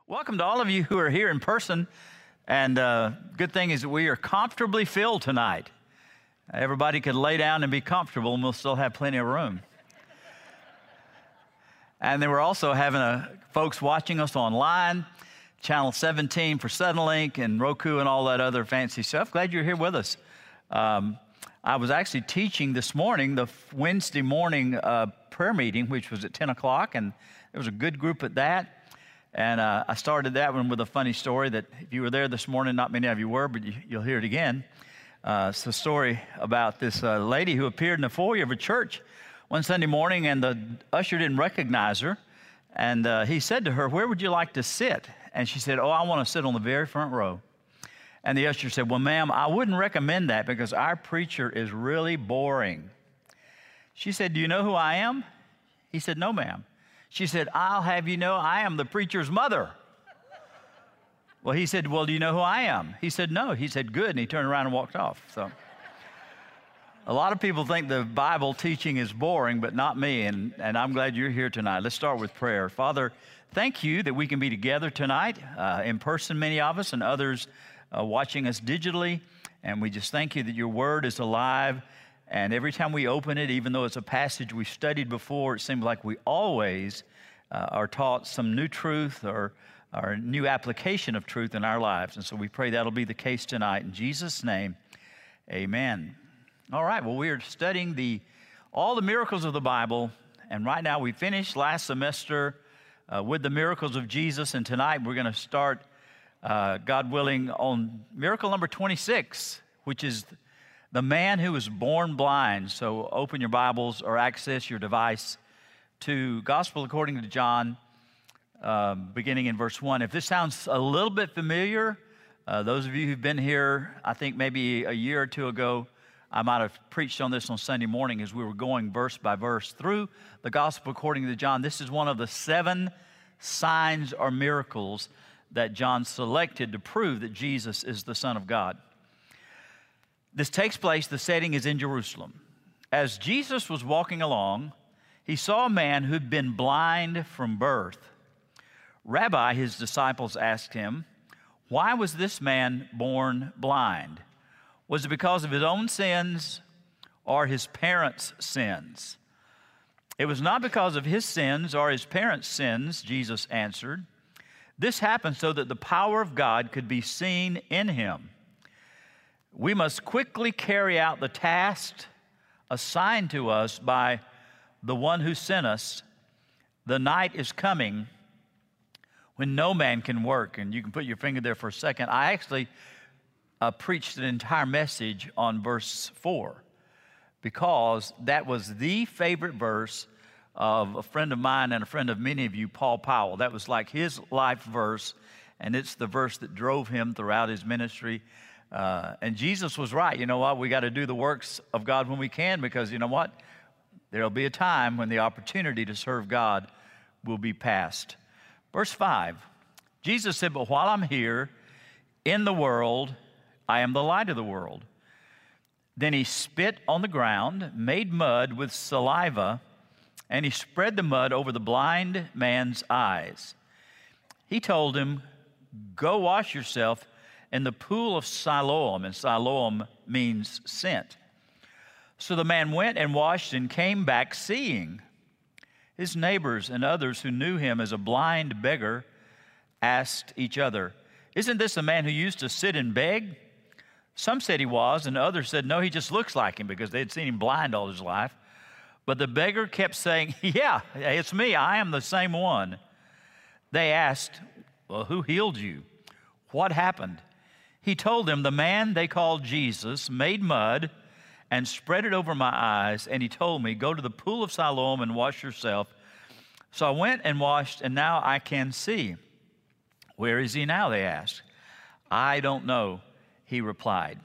Welcome to all of you who are here in person. And good thing is that we are comfortably filled tonight. Everybody could lay down and be comfortable, and we'll still have plenty of room. And then we're also having folks watching us online, Channel 17 for Suddenlink and Roku and all that other fancy stuff. Glad you're here with us. I was actually teaching this morning, the Wednesday morning prayer meeting, which was at 10 o'clock, and there was a good group at that. And I started that one with a funny story that if you were there this morning, not many of you were, but you'll hear it again. It's a story about this lady who appeared in the foyer of a church one Sunday morning, and the usher didn't recognize her. And he said to her, "Where would you like to sit?" And she said, "Oh, I want to sit on the very front row." And the usher said, "Well, ma'am, I wouldn't recommend that because our preacher is really boring." She said, "Do you know who I am?" He said, "No, ma'am." She said, "I'll have you know I am the preacher's mother." Well, he said, "Well, do you know who I am?" He said, "No." He said, "Good." And he turned around and walked off. So a lot of people think the Bible teaching is boring, but not me. And I'm glad you're here tonight. Let's start with prayer. Father, thank you that we can be together tonight, in person, many of us, and others watching us digitally. And we just thank you that your word is alive. And every time we open it, even though it's a passage we've studied before, it seems like we always are taught some new truth or new application of truth in our lives. And so we pray that'll be the case tonight. In Jesus' name, amen. All right, well, we are studying all the miracles of the Bible. And right now we finished last semester with the miracles of Jesus. And tonight we're going to start, God willing, on miracle number 26, which is the man who was born blind. So open your Bibles or access your device to Gospel according to John, beginning in verse 1. If this sounds a little bit familiar, those of you who've been here, I think maybe a year or two ago, I might have preached on this on Sunday morning as we were going verse by verse through the Gospel according to John. This is one of the 7 signs or miracles that John selected to prove that Jesus is the Son of God. This takes place, the setting is in Jerusalem. As Jesus was walking along, he saw a man who'd been blind from birth. "Rabbi," his disciples asked him, "why was this man born blind? Was it because of his own sins or his parents' sins?" "It was not because of his sins or his parents' sins," Jesus answered. "This happened so that the power of God could be seen in him. We must quickly carry out the task assigned to us by the one who sent us. The night is coming when no man can work." And you can put your finger there for a second. I actually preached an entire message on verse 4 because that was the favorite verse of a friend of mine and a friend of many of you, Paul Powell. That was like his life verse, and it's the verse that drove him throughout his ministry. And Jesus was right. You know what? We got to do the works of God when we can, because you know what? There'll be a time when the opportunity to serve God will be past. Verse 5, Jesus said, "But while I'm here in the world, I am the light of the world." Then he spit on the ground, made mud with saliva, and he spread the mud over the blind man's eyes. He told him, "Go wash yourself in the pool of Siloam," and Siloam means sent. So the man went and washed and came back seeing. His neighbors and others who knew him as a blind beggar asked each other, "Isn't this the man who used to sit and beg?" Some said he was, and others said, "No, he just looks like him," because they had seen him blind all his life. But the beggar kept saying, "Yeah, it's me. I am the same one." They asked, "Well, who healed you? What happened?" He told them, "The man they called Jesus made mud and spread it over my eyes, and he told me, 'Go to the pool of Siloam and wash yourself.' So I went and washed, and now I can see." "Where is he now?" they asked. "I don't know," he replied.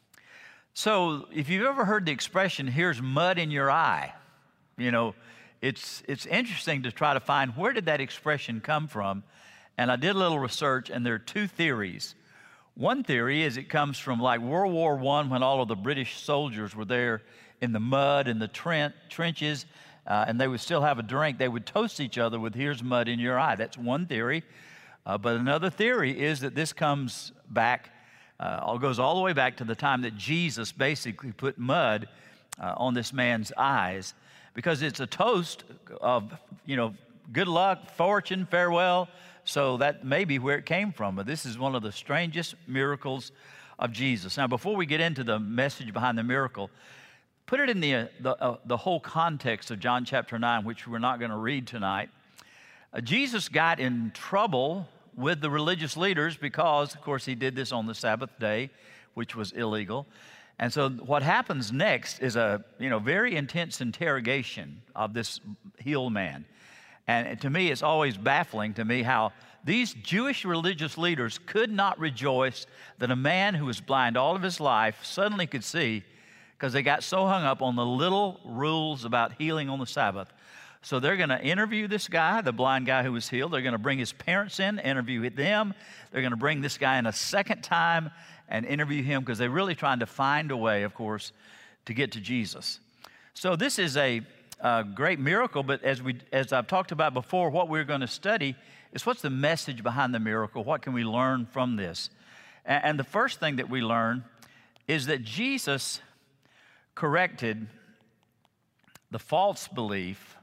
So if you've ever heard the expression, "Here's mud in your eye," you know, it's interesting to try to find where did that expression come from. And I did a little research, and there are 2 theories. One theory is it comes from like World War I, when all of the British soldiers were there in the mud and the trenches, and they would still have a drink. They would toast each other with, "Here's mud in your eye." That's one theory. But another theory is that this comes back, goes all the way back to the time that Jesus basically put mud on this man's eyes, because it's a toast of, good luck, fortune, farewell. So that may be where it came from. But this is one of the strangest miracles of Jesus. Now, before we get into the message behind the miracle, put it in the whole context of John chapter 9, which we're not going to read tonight. Jesus got in trouble with the religious leaders because, of course, he did this on the Sabbath day, which was illegal. And so what happens next is a very intense interrogation of this healed man. And to me, it's always baffling to me how these Jewish religious leaders could not rejoice that a man who was blind all of his life suddenly could see, because they got so hung up on the little rules about healing on the Sabbath. So they're going to interview this guy, the blind guy who was healed. They're going to bring his parents in, interview them. They're going to bring this guy in a second time and interview him, because they're really trying to find a way, of course, to get to Jesus. So this is a great miracle, but as I've talked about before, what we're going to study is what's the message behind the miracle? What can we learn from this? And the first thing that we learn is that Jesus corrected the false belief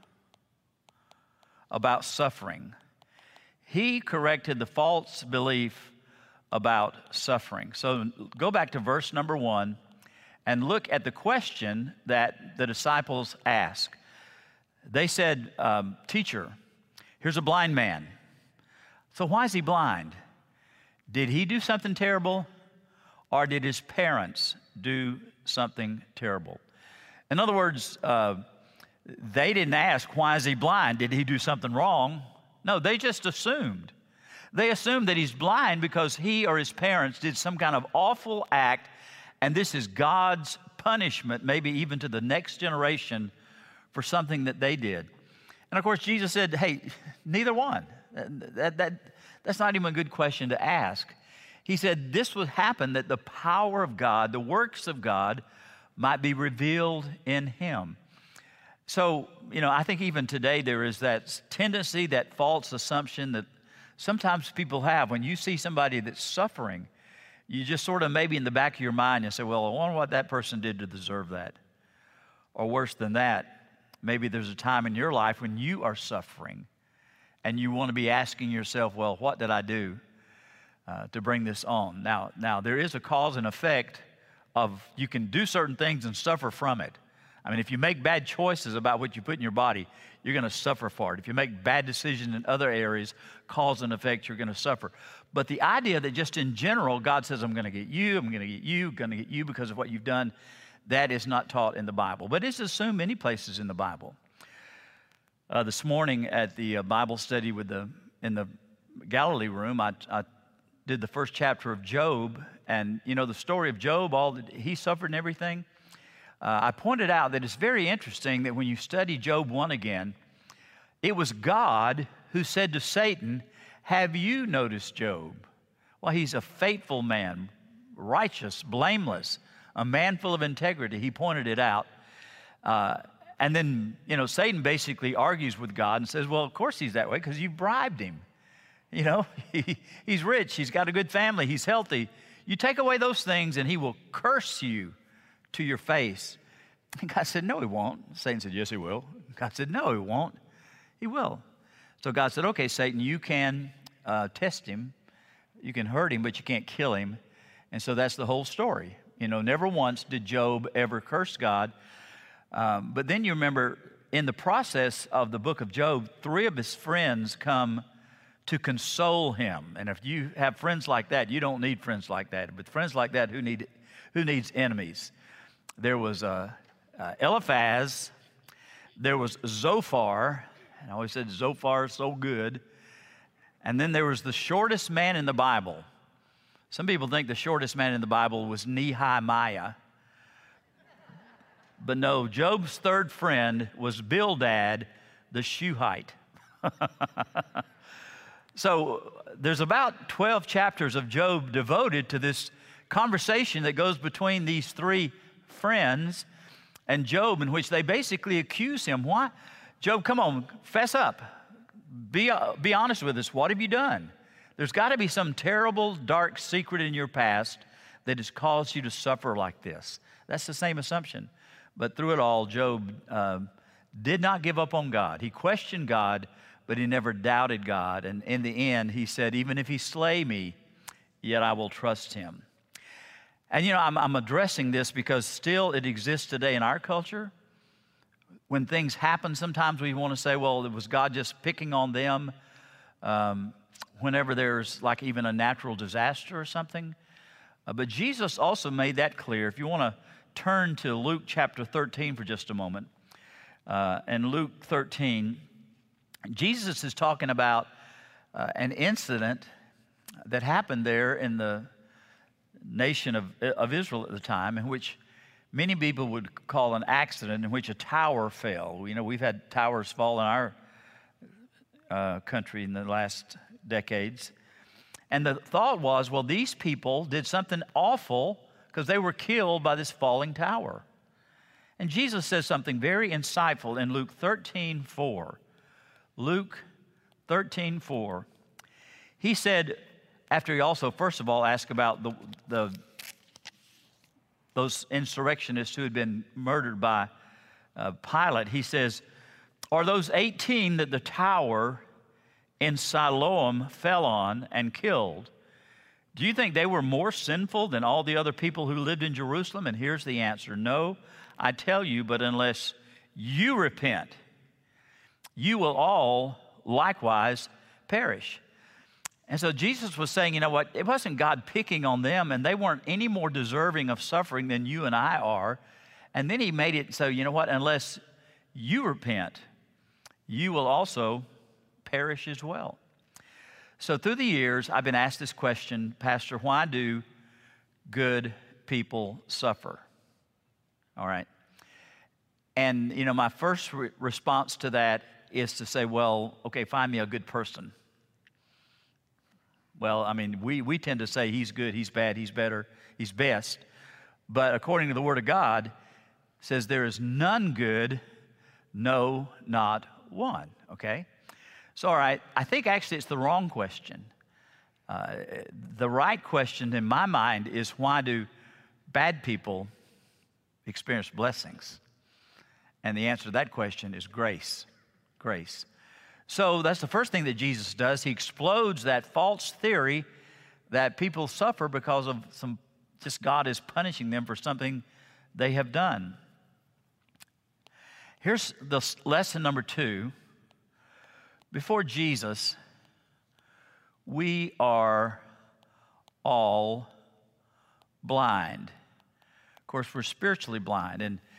about suffering. He corrected the false belief about suffering. So go back to verse number 1 and look at the question that the disciples asked. They said, "Teacher, here's a blind man. So why is he blind? Did he do something terrible, or did his parents do something terrible?" In other words, they didn't ask, why is he blind? Did he do something wrong? No, they just assumed. They assumed that he's blind because he or his parents did some kind of awful act, and this is God's punishment, maybe even to the next generation, for something that they did. And of course, Jesus said, hey, neither one. That's not even a good question to ask. He said this would happen, that the power of God, the works of God, might be revealed in him. So, I think even today there is that tendency, that false assumption that sometimes people have. When you see somebody that's suffering, you just sort of maybe in the back of your mind, you say, well, I wonder what that person did to deserve that. Or worse than that, maybe there's a time in your life when you are suffering and you want to be asking yourself, well, what did I do to bring this on? Now, there is a cause and effect of you can do certain things and suffer from it. I mean, if you make bad choices about what you put in your body, you're going to suffer for it. If you make bad decisions in other areas, cause and effect, you're going to suffer. But the idea that just in general, God says, I'm going to get you, I'm going to get you, going to get you because of what you've done, that is not taught in the Bible. But it's assumed many places in the Bible. This morning at the Bible study in the Galilee room, I did the first chapter of Job. And, the story of Job, all that he suffered and everything. I pointed out that it's very interesting that when you study Job 1 again, it was God who said to Satan, have you noticed Job? Well, he's a faithful man, righteous, blameless, a man full of integrity. He pointed it out. And then, Satan basically argues with God and says, well, of course he's that way because you bribed him. He's rich, he's got a good family, he's healthy. You take away those things and he will curse you to your face. And God said, no, he won't. Satan said, yes, he will. God said, no, he won't. He will. So God said, okay, Satan, you can test him. You can hurt him, but you can't kill him. And so that's the whole story. Never once did Job ever curse God. But then you remember, in the process of the book of Job, 3 of his friends come to console him. And if you have friends like that, you don't need friends like that. But friends like that, who needs enemies? There was Eliphaz. There was Zophar. And I always said Zophar is so good. And then there was the shortest man in the Bible. Some people think the shortest man in the Bible was Nehemiah. But no, Job's third friend was Bildad, the Shuhite. So there's about 12 chapters of Job devoted to this conversation that goes between these 3 friends and Job, in which they basically accuse him. Why? Job, come on, fess up. Be honest with us. What have you done? There's got to be some terrible, dark secret in your past that has caused you to suffer like this. That's the same assumption. But through it all, Job did not give up on God. He questioned God, but he never doubted God. And in the end, he said, even if he slay me, yet I will trust him. And I'm addressing this because still it exists today in our culture. When things happen, sometimes we want to say, well, was God just picking on them whenever there's like even a natural disaster or something? But Jesus also made that clear. If you want to turn to Luke chapter 13 for just a moment. In Luke 13, Jesus is talking about an incident that happened there in the nation of Israel at the time, in which many people would call an accident, in which a tower fell. We've had towers fall in our country in the last decades. And the thought was, well, these people did something awful because they were killed by this falling tower. And Jesus says something very insightful in Luke 13:4. Luke 13:4. He said, after he also, first of all, asked about those insurrectionists who had been murdered by Pilate, he says, are those 18 that the tower in Siloam fell on and killed, do you think they were more sinful than all the other people who lived in Jerusalem? And here's the answer. No, I tell you, but unless you repent, you will all likewise perish. And so Jesus was saying, you know what, it wasn't God picking on them, and they weren't any more deserving of suffering than you and I are. And then he made it so, you know what, unless you repent, you will also perish as well. So through the years, I've been asked this question, Pastor, why do good people suffer? All right. And, my first response to that is to say, well, okay, find me a good person. Well, we tend to say he's good, he's bad, he's better, he's best. But according to the Word of God, it says there is none good, no, not one, okay? So, all right, I think actually it's the wrong question. The right question in my mind is, why do bad people experience blessings? And the answer to that question is grace. Grace. So that's the first thing that Jesus does. He explodes that false theory that people suffer because of just God is punishing them for something they have done. Here's the lesson number 2. Before Jesus, we are all blind. Of course, we're spiritually blind.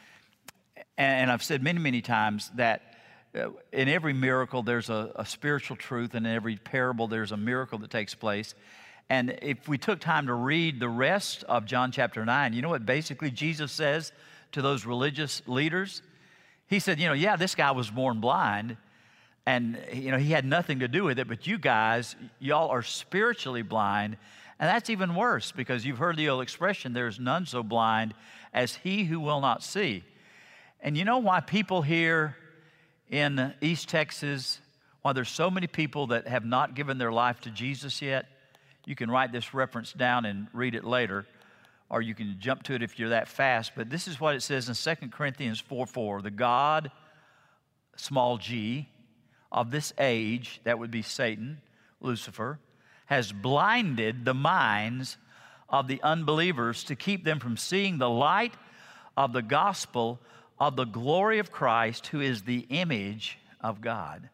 And I've said many, many times that in every miracle, there's a spiritual truth, and in every parable, there's a miracle that takes place. And if we took time to read the rest of John chapter 9, you know what basically Jesus says to those religious leaders? He said, yeah, this guy was born blind, and, he had nothing to do with it, but you guys, y'all are spiritually blind. And that's even worse, because you've heard the old expression, there's none so blind as he who will not see. And you know why people here in East Texas, why there's so many people that have not given their life to Jesus yet? You can write this reference down and read it later, or you can jump to it if you're that fast. But this is what it says in 2 Corinthians 4:4. The God, small g, of this age, that would be Satan, Lucifer, has blinded the minds of the unbelievers to keep them from seeing the light of the gospel of the glory of Christ, who is the image of God.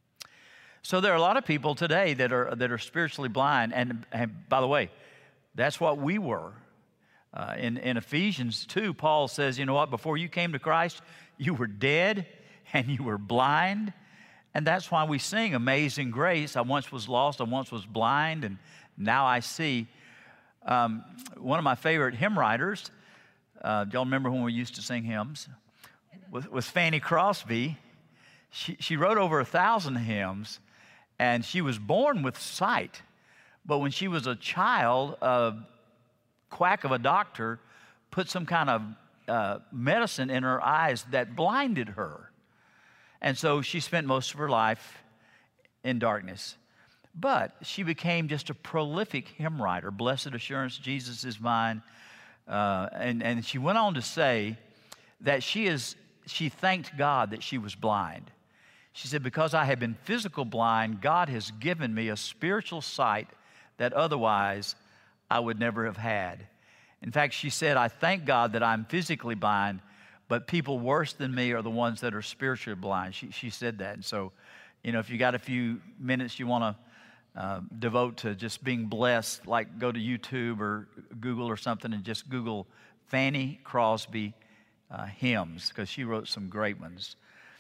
So there are a lot of people today that are spiritually blind. And by the way, that's what we were. In Ephesians 2, Paul says, you know what, before you came to Christ, you were dead and you were blind. And that's why we sing Amazing Grace. I once was lost, I once was blind, and now I see. One of my favorite hymn writers, y'all remember when we used to sing hymns, was Fanny Crosby. She wrote over 1,000 hymns, and she was born with sight. But when she was a child, a quack of a doctor put some kind of medicine in her eyes that blinded her. And so she spent most of her life in darkness. But she became just a prolific hymn writer. Blessed Assurance, Jesus is Mine. And she went on to say that she thanked God that she was blind. She said, because I have been physical blind, God has given me a spiritual sight that otherwise I would never have had. In fact, she said, I thank God that I'm physically blind, but people worse than me are the ones that are spiritually blind. She said that. And so, if you got a few minutes you want to devote to just being blessed, like go to YouTube or Google or something and just Google Fanny Crosby hymns, because she wrote some great ones.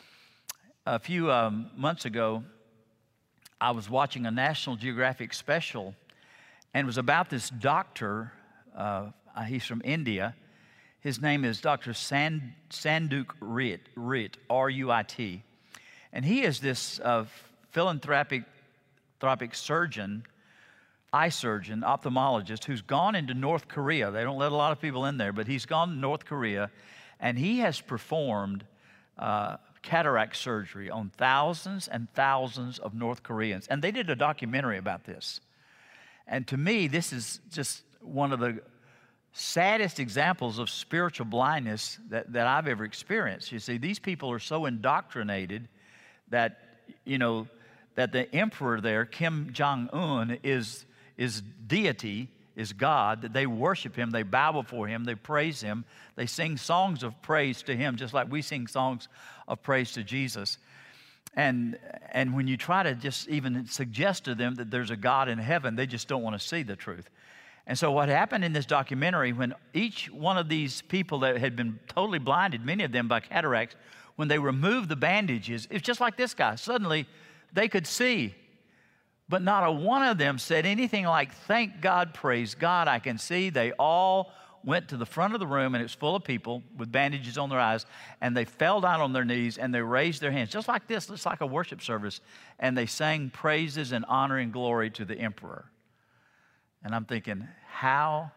A few months ago, I was watching a National Geographic special, and it was about this doctor. He's from India. His name is Dr. Sanduk Rit, R-U-I-T. And he is this philanthropic surgeon, eye surgeon, ophthalmologist, who's gone into North Korea. They don't let a lot of people in there, but he's gone to North Korea, and he has performed cataract surgery on thousands and thousands of North Koreans. And they did a documentary about this. And to me, this is just one of the saddest examples of spiritual blindness that I've ever experienced. You see, these people are so indoctrinated that, that the emperor there, Kim Jong-un, is deity, is God, that they worship him, they bow before him, they praise him, they sing songs of praise to him, just like we sing songs of praise to Jesus. And when you try to just even suggest to them that there's a God in heaven, they just don't want to see the truth. And so what happened in this documentary, when each one of these people that had been totally blinded, many of them by cataracts, when they removed the bandages, it's just like this guy. Suddenly, they could see. But not a one of them said anything like, thank God, praise God, I can see. They all went to the front of the room, and it was full of people with bandages on their eyes, and they fell down on their knees, and they raised their hands, just like this, just like a worship service, and they sang praises and honor and glory to the emperor. And I'm thinking, how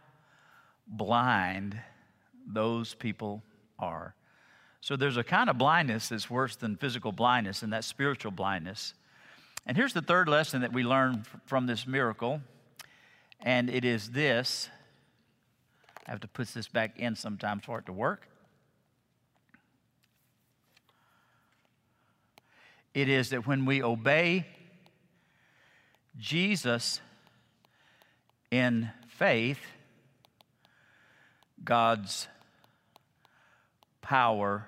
blind those people are. So there's a kind of blindness that's worse than physical blindness, and that's spiritual blindness. And here's the third lesson that we learn from this miracle, and it is this. I have to put this back in sometimes for it to work. It is that when we obey Jesus in faith, God's power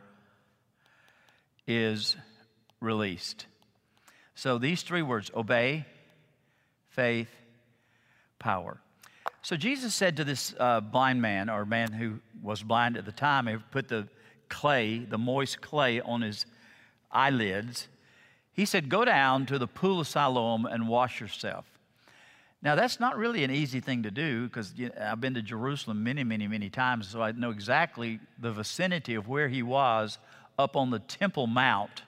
is released. So these three words, obey, faith, power. So Jesus said to this blind man, or man who was blind at the time, he put the clay, the moist clay on his eyelids. He said, go down to the pool of Siloam and wash yourself. Now, that's not really an easy thing to do, because I've been to Jerusalem many, many, many times, so I know exactly the vicinity of where he was up on the Temple Mount.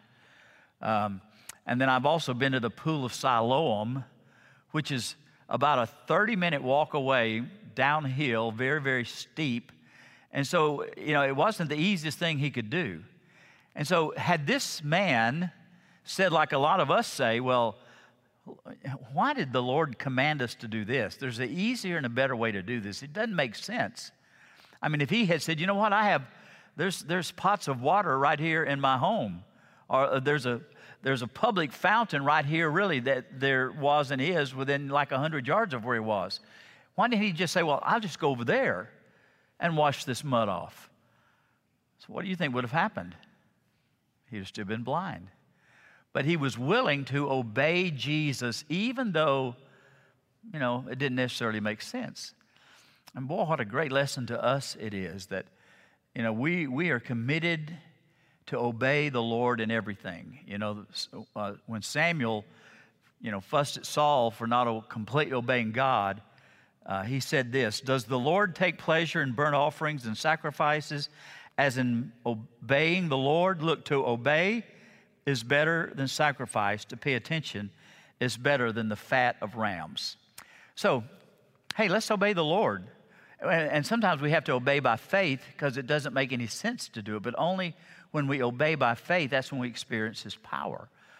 And then I've also been to the pool of Siloam, which is about a 30-minute walk away downhill, very, very steep. And so, it wasn't the easiest thing he could do. And so had this man said, like a lot of us say, well, why did the Lord command us to do this? There's an easier and a better way to do this. It doesn't make sense. I mean, if he had said, you know what, there's pots of water right here in my home, or there's a public fountain right here, really, that there was and is within like 100 yards of where he was. Why didn't he just say, well, I'll just go over there and wash this mud off? So what do you think would have happened? He'd have still been blind. But he was willing to obey Jesus, even though, it didn't necessarily make sense. And boy, what a great lesson to us it is that, we are committed to obey the Lord in everything. When Samuel, fussed at Saul for not completely obeying God, he said this, does the Lord take pleasure in burnt offerings and sacrifices, as in obeying the Lord? Look, to obey is better than sacrifice. To pay attention is better than the fat of rams. So, hey, let's obey the Lord. And sometimes we have to obey by faith, because it doesn't make any sense to do it. But only when we obey by faith, that's when we experience His power.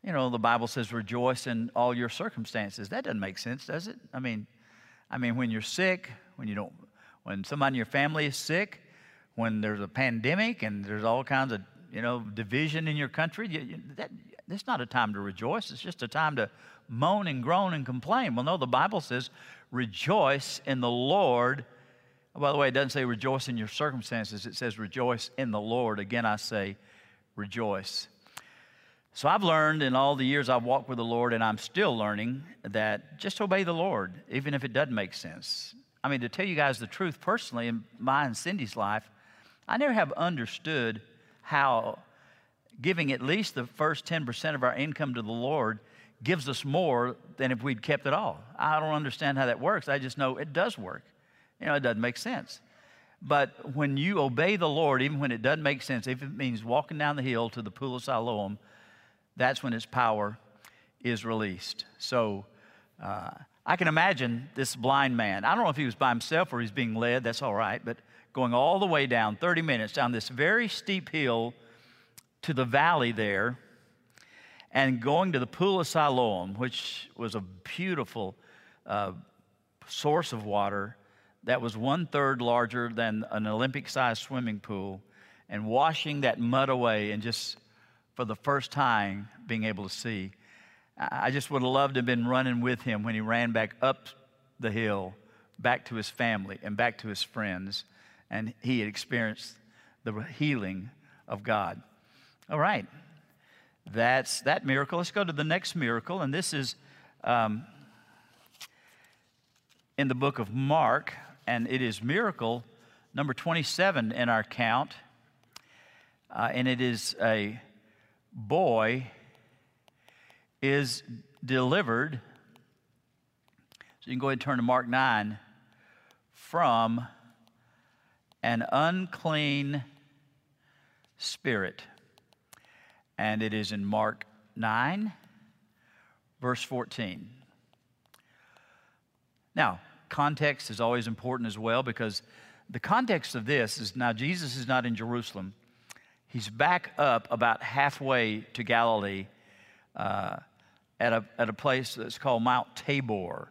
You know, the Bible says rejoice in all your circumstances. That doesn't make sense, does it? I mean, when you're sick, when somebody in your family is sick, when there's a pandemic and there's all kinds of, division in your country, that's not a time to rejoice. It's just a time to moan and groan and complain. Well, no, the Bible says rejoice in the Lord. Oh, by the way, it doesn't say rejoice in your circumstances. It says rejoice in the Lord. Again, I say rejoice. So I've learned in all the years I've walked with the Lord, and I'm still learning, that just obey the Lord, even if it doesn't make sense. I mean, to tell you guys the truth, personally, in my and Cindy's life, I never have understood how giving at least the first 10% of our income to the Lord gives us more than if we'd kept it all. I don't understand how that works. I just know it does work. It doesn't make sense. But when you obey the Lord, even when it doesn't make sense, if it means walking down the hill to the pool of Siloam, that's when His power is released. So I can imagine this blind man. I don't know if he was by himself or he's being led. That's all right. But going all the way down, 30 minutes, down this very steep hill to the valley there, and going to the pool of Siloam, which was a beautiful source of water that was 1/3 larger than an Olympic-sized swimming pool, and washing that mud away and just for the first time being able to see. I just would have loved to have been running with him when he ran back up the hill, back to his family and back to his friends, and he had experienced the healing of God. All right, that's that miracle. Let's go to the next miracle, and this is in the book of Mark, and it is miracle number 27 in our count, and it is a boy is delivered. So you can go ahead and turn to Mark 9, from an unclean spirit. And it is in Mark 9, verse 14. Now, context is always important as well, because the context of this is now Jesus is not in Jerusalem. He's back up about halfway to Galilee at a place that's called Mount Tabor.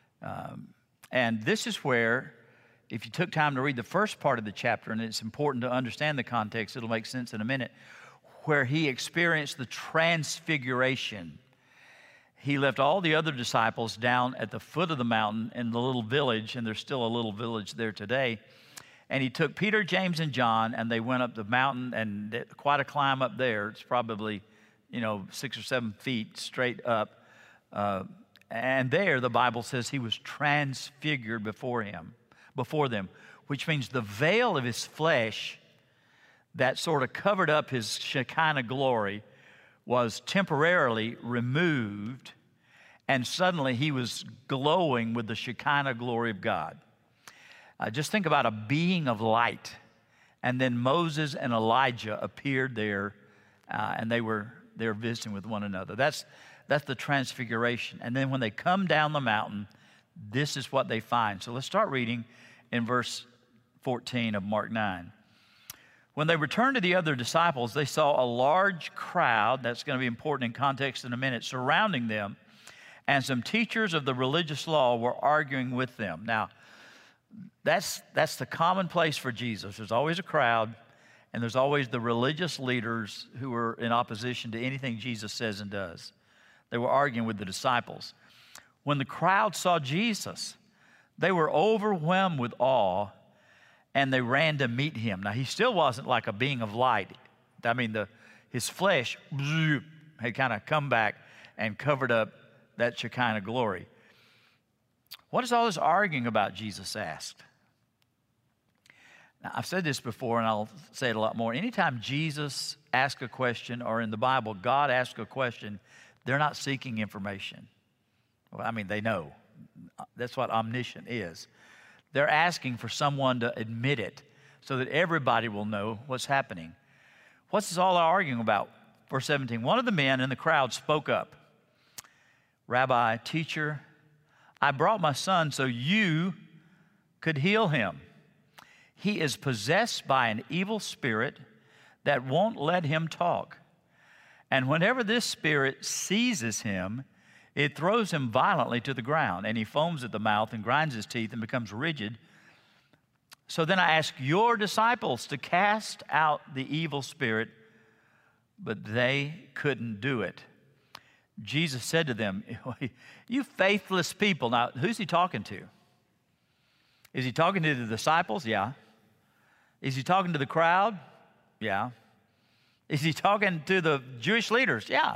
And this is where, if you took time to read the first part of the chapter, and it's important to understand the context, it'll make sense in a minute, where he experienced the transfiguration. He left all the other disciples down at the foot of the mountain in the little village, and there's still a little village there today. And he took Peter, James, and John, and they went up the mountain, and quite a climb up there. It's probably, 6 or 7 feet straight up. And there, the Bible says he was transfigured before them, which means the veil of his flesh that sort of covered up his Shekinah glory was temporarily removed, and suddenly he was glowing with the Shekinah glory of God. Just think about a being of light, and then Moses and Elijah appeared there, and they were visiting with one another. That's the transfiguration. And then when they come down the mountain, this is what they find. So let's start reading in verse 14 of Mark 9. When they returned to the other disciples, they saw a large crowd, that's going to be important in context in a minute, surrounding them, and some teachers of the religious law were arguing with them. Now, that's the common place for Jesus. There's always a crowd, and there's always the religious leaders who are in opposition to anything Jesus says and does. They were arguing with the disciples. When the crowd saw Jesus, they were overwhelmed with awe, and they ran to meet him. Now, he still wasn't like a being of light. I mean, his flesh had kind of come back and covered up that Shekinah glory. What is all this arguing about, Jesus asked. Now, I've said this before, and I'll say it a lot more. Anytime Jesus asks a question, or in the Bible, God asks a question, they're not seeking information. Well, I mean, they know. That's what omniscient is. They're asking for someone to admit it so that everybody will know what's happening. What's this all arguing about? Verse 17, one of the men in the crowd spoke up. Rabbi, teacher, I brought my son so you could heal him. He is possessed by an evil spirit that won't let him talk. And whenever this spirit seizes him, it throws him violently to the ground, and he foams at the mouth and grinds his teeth and becomes rigid. So then I ask your disciples to cast out the evil spirit, but they couldn't do it. Jesus said to them, you faithless people. Now, who's he talking to? Is he talking to the disciples? Yeah. Is he talking to the crowd? Yeah. Is he talking to the Jewish leaders? Yeah.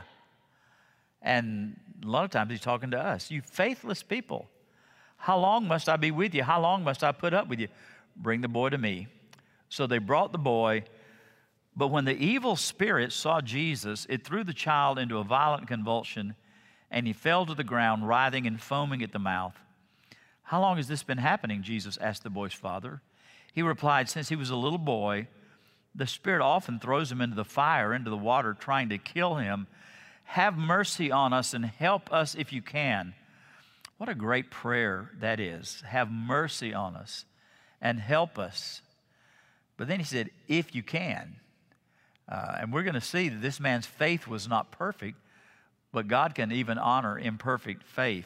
And a lot of times he's talking to us. You faithless people. How long must I be with you? How long must I put up with you? Bring the boy to me. So they brought the boy. But when the evil spirit saw Jesus, it threw the child into a violent convulsion, and he fell to the ground, writhing and foaming at the mouth. How long has this been happening? Jesus asked the boy's father. He replied, since he was a little boy, the spirit often throws him into the fire, into the water, trying to kill him. Have mercy on us and help us if you can. What a great prayer that is. Have mercy on us and help us. But then he said, if you can. And we're going to see that this man's faith was not perfect, but God can even honor imperfect faith.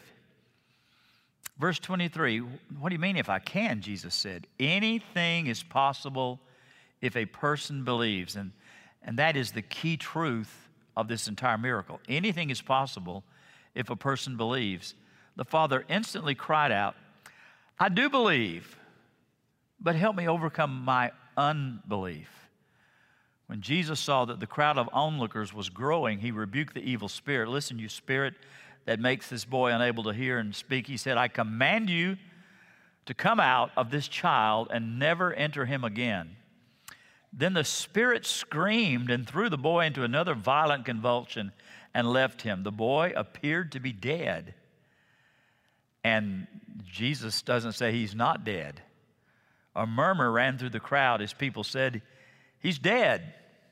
Verse 23, what do you mean if I can? Jesus said, anything is possible if a person believes. And that is the key truth of this entire miracle. Anything is possible if a person believes. The father instantly cried out, I do believe, but help me overcome my unbelief. When Jesus saw that the crowd of onlookers was growing, he rebuked the evil spirit. Listen, you spirit that makes this boy unable to hear and speak. He said, I command you to come out of this child and never enter him again. Then the spirit screamed and threw the boy into another violent convulsion and left him. The boy appeared to be dead. And Jesus doesn't say he's not dead. A murmur ran through the crowd as people said, he's dead.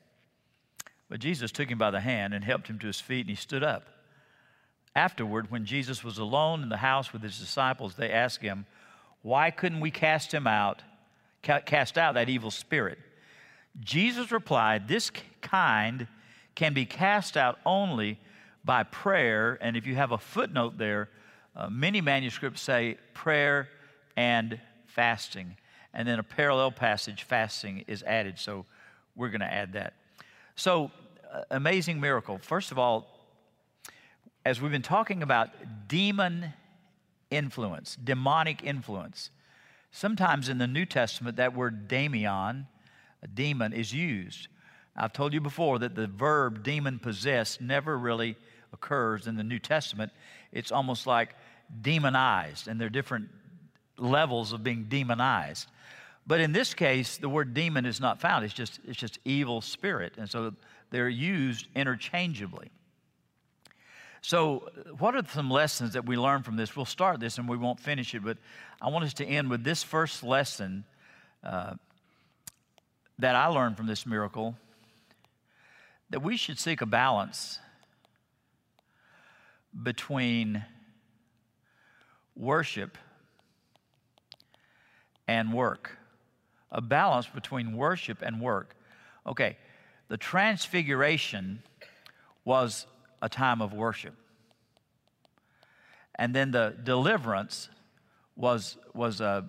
But Jesus took him by the hand and helped him to his feet, and he stood up. Afterward, when Jesus was alone in the house with his disciples, they asked him, why couldn't we cast out that evil spirit? Jesus replied, this kind can be cast out only by prayer. And if you have a footnote there, many manuscripts say prayer and fasting. And then a parallel passage, fasting, is added. So we're going to add that. So, amazing miracle. First of all, as we've been talking about demon influence, demonic influence, sometimes in the New Testament that word daimon, a demon, is used. I've told you before that the verb demon possessed never really occurs in the New Testament. It's almost like demonized, and there are different levels of being demonized. But in this case, the word demon is not found. It's just evil spirit. And so they're used interchangeably. So what are some lessons that we learn from this? We'll start this and we won't finish it, but I want us to end with this first lesson that I learned from this miracle, that we should seek a balance between worship and work. A balance between worship and work. Okay, the transfiguration was a time of worship. And then the deliverance was what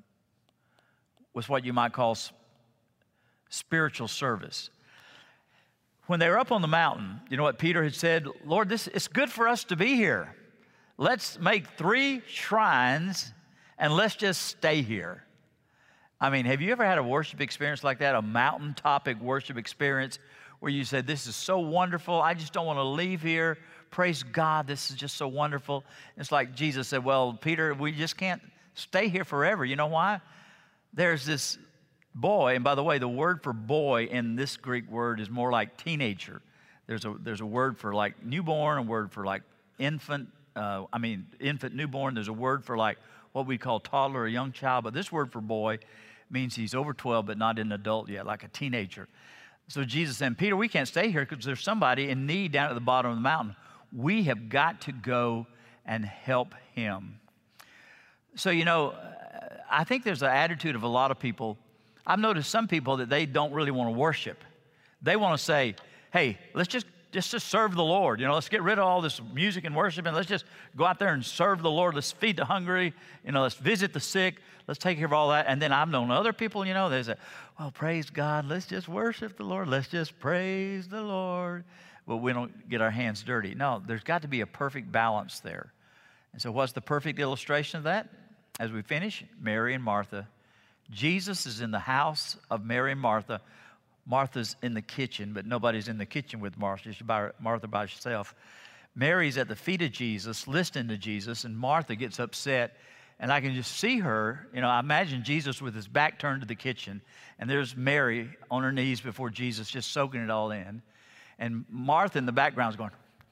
you might call spiritual service. When they were up on the mountain, you know what Peter had said? Lord, it's good for us to be here. Let's make 3 shrines and let's just stay here. I mean, have you ever had a worship experience like that, a mountaintopic worship experience where you said, this is so wonderful, I just don't want to leave here. Praise God, this is just so wonderful. It's like Jesus said, well, Peter, we just can't stay here forever. You know why? There's this boy, and by the way, the word for boy in this Greek word is more like teenager. There's a word for like newborn, a word for like infant newborn. There's a word for like what we call toddler or young child, but this word for boy means he's over 12 but not an adult yet, like a teenager. So Jesus said, Peter, we can't stay here because there's somebody in need down at the bottom of the mountain. We have got to go and help him. So, you know, I think there's an attitude of a lot of people. I've noticed some people that they don't really want to worship. They want to say, hey, let's just just to serve the Lord. You know, let's get rid of all this music and worship and let's just go out there and serve the Lord. Let's feed the hungry. You know, let's visit the sick. Let's take care of all that. And then I've known other people, you know, they say, well, praise God. Let's just worship the Lord. Let's just praise the Lord. Well, we don't get our hands dirty. No, there's got to be a perfect balance there. And so what's the perfect illustration of that? As we finish, Mary and Martha. Jesus is in the house of Mary and Martha. Martha's in the kitchen, but nobody's in the kitchen with Martha. She's Martha by herself. Mary's at the feet of Jesus, listening to Jesus, and Martha gets upset. And I can just see her. You know, I imagine Jesus with his back turned to the kitchen, and there's Mary on her knees before Jesus, just soaking it all in. And Martha in the background is going.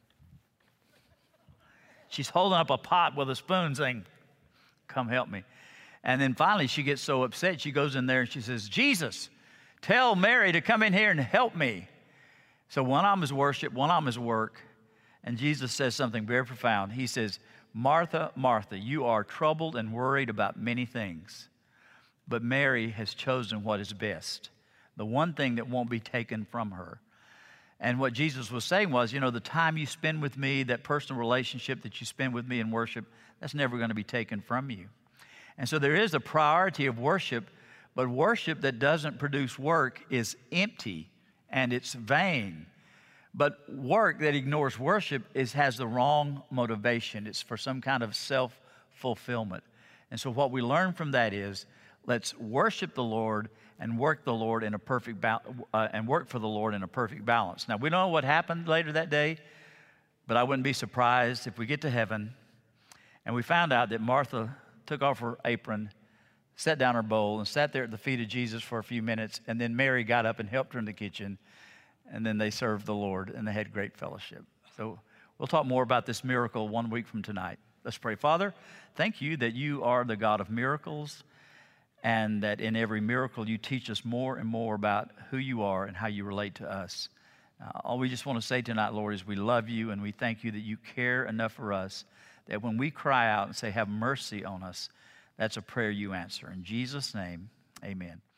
She's holding up a pot with a spoon saying, come help me. And then finally she gets so upset, she goes in there and she says, Jesus, tell Mary to come in here and help me. So one of them is worship, one of them is work. And Jesus says something very profound. He says, Martha, Martha, you are troubled and worried about many things, but Mary has chosen what is best, the one thing that won't be taken from her. And what Jesus was saying was, you know, the time you spend with me, that personal relationship that you spend with me in worship, that's never going to be taken from you. And so there is a priority of worship, but worship that doesn't produce work is empty and it's vain. But work that ignores worship has the wrong motivation. It's for some kind of self-fulfillment. And so what we learn from that is, let's worship the Lord and work the Lord in a perfect and work for the Lord in a perfect balance. Now we don't know what happened later that day, but I wouldn't be surprised if we get to heaven and we found out that Martha took off her apron, set down her bowl, and sat there at the feet of Jesus for a few minutes, and then Mary got up and helped her in the kitchen, and then they served the Lord, and they had great fellowship. So we'll talk more about this miracle 1 week from tonight. Let's pray. Father, thank you that you are the God of miracles, and that in every miracle you teach us more and more about who you are and how you relate to us. All we just want to say tonight, Lord, is we love you, and we thank you that you care enough for us that when we cry out and say, have mercy on us, that's a prayer you answer. In Jesus' name, amen.